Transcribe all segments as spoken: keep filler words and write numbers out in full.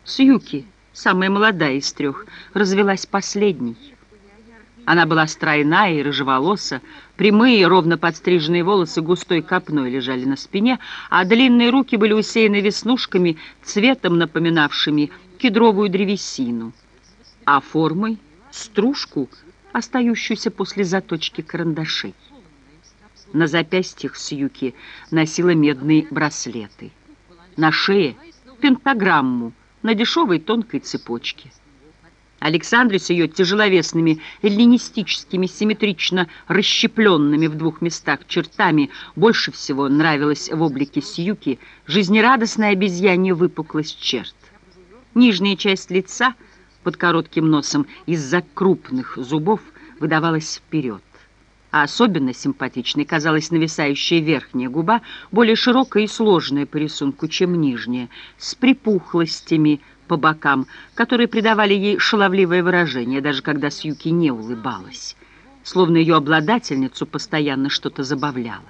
Сьюки, самая молодая из трех, развелась последней. Она была стройная и рыжеволоса, прямые, ровно подстриженные волосы густой копной лежали на спине, а длинные руки были усеяны веснушками, цветом напоминавшими кедровую древесину, а формой — стружку, остающуюся после заточки карандашей. На запястьях Сьюки носила медные браслеты, на шее — пентаграмму на дешевой тонкой цепочке. Александре с ее тяжеловесными эллинистическими, симметрично расщепленными в двух местах чертами больше всего нравилась в облике Сьюки жизнерадостная обезьянья выпуклость черт. Нижняя часть лица под коротким носом из-за крупных зубов выдавалась вперед, а особенно симпатичной казалась нависающая верхняя губа, более широкая и сложная по рисунку, чем нижняя, с припухлостями по бокам, которые придавали ей шаловливое выражение, даже когда Сьюки не улыбалась, словно ее обладательницу постоянно что-то забавляло.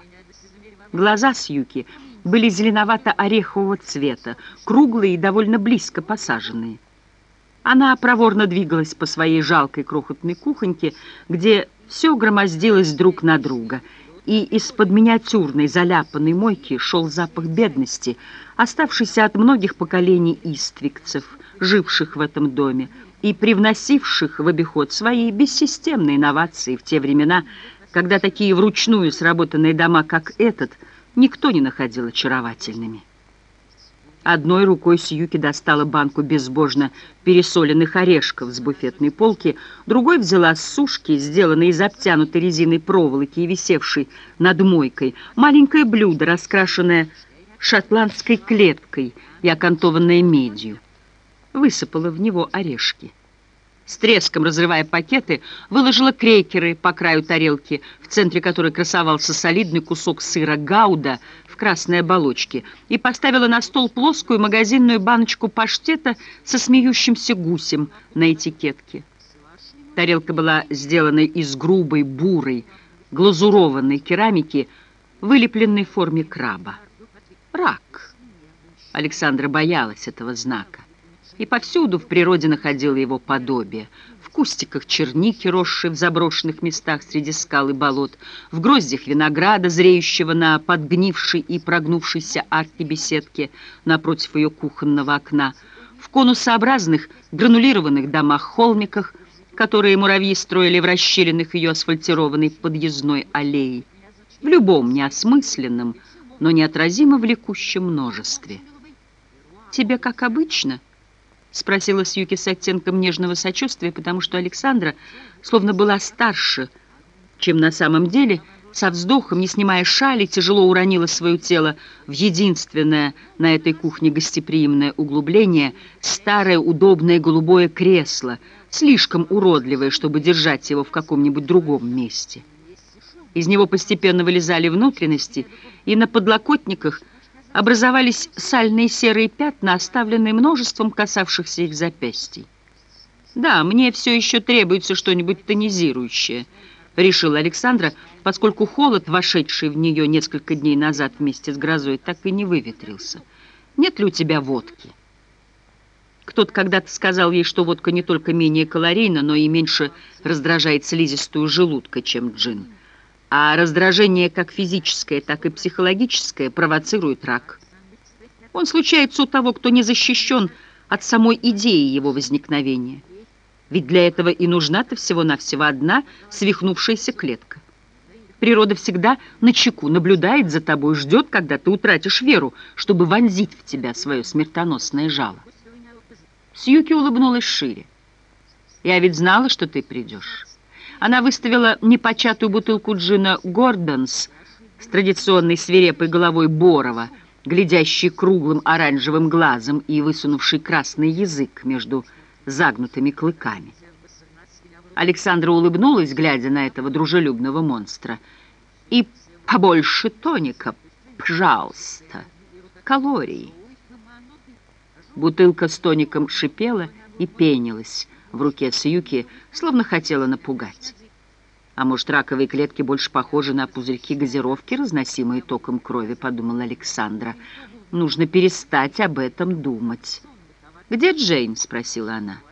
Глаза Сьюки были зеленовато-орехового цвета, круглые и довольно близко посаженные. Она проворно двигалась по своей жалкой крохотной кухоньке, где все громоздилось друг на друга, и из-под миниатюрной заляпанной мойки шел запах бедности, оставшийся от многих поколений иствикцев, живших в этом доме и привносивших в обиход свои бессистемные инновации в те времена, когда такие вручную сработанные дома, как этот, никто не находил очаровательными. Одной рукой Сьюки достала банку безбожно пересоленных орешков с буфетной полки, другой взяла с сушки, сделанной из обтянутой резиной проволоки и висевшей над мойкой, маленькое блюдо, раскрашенное шотландской клеткой и окантованное медью. Высыпала в него орешки. С треском разрывая пакеты, выложила крекеры по краю тарелки, в центре которой красовался солидный кусок сыра гауда в красной оболочке, и поставила на стол плоскую магазинную баночку паштета со смеющимся гусем на этикетке. Тарелка была сделана из грубой, бурой, глазурованной керамики, вылепленной в форме краба. Рак. Александра боялась этого знака. И повсюду в природе находила его подобие. В кустиках черники, росшей в заброшенных местах среди скал и болот, в гроздях винограда, зреющего на подгнившей и прогнувшейся арке беседки напротив ее кухонного окна, в конусообразных гранулированных домах-холмиках, которые муравьи строили в расщелинах ее асфальтированной подъездной аллеи, в любом неосмысленном, но неотразимо влекущем множестве. «Тебе как обычно?» — спросила Сьюки с оттенком нежного сочувствия, потому что Александра словно была старше, чем на самом деле, со вздохом, не снимая шали, тяжело уронила свое тело в единственное на этой кухне гостеприимное углубление, старое удобное голубое кресло, слишком уродливое, чтобы держать его в каком-нибудь другом месте. Из него постепенно вылезали внутренности, и на подлокотниках образовались сальные серые пятна, оставленные множеством касавшихся их запястий. «Да, мне все еще требуется что-нибудь тонизирующее», — решила Александра, поскольку холод, вошедший в нее несколько дней назад вместе с грозой, так и не выветрился. «Нет ли у тебя водки?» Кто-то когда-то сказал ей, что водка не только менее калорийна, но и меньше раздражает слизистую желудка, чем джин. А раздражение как физическое, так и психологическое провоцирует рак. Он случается у того, кто не защищен от самой идеи его возникновения. Ведь для этого и нужна-то всего-навсего одна свихнувшаяся клетка. Природа всегда начеку, наблюдает за тобой, ждет, когда ты утратишь веру, чтобы вонзить в тебя свое смертоносное жало. Сьюки улыбнулась шире. «Я ведь знала, что ты придешь». Она выставила непочатую бутылку джина «Гордонс» с традиционной свирепой головой Борова, глядящей круглым оранжевым глазом и высунувший красный язык между загнутыми клыками. Александра улыбнулась, глядя на этого дружелюбного монстра. «И побольше тоника, пожалуйста, калорий». Бутылка с тоником шипела и пенилась в руке Сьюки, словно хотела напугать. А может, раковые клетки больше похожи на пузырьки газировки, разносимые током крови, подумала Александра. Нужно перестать об этом думать. «Где Джейн?» — спросила она.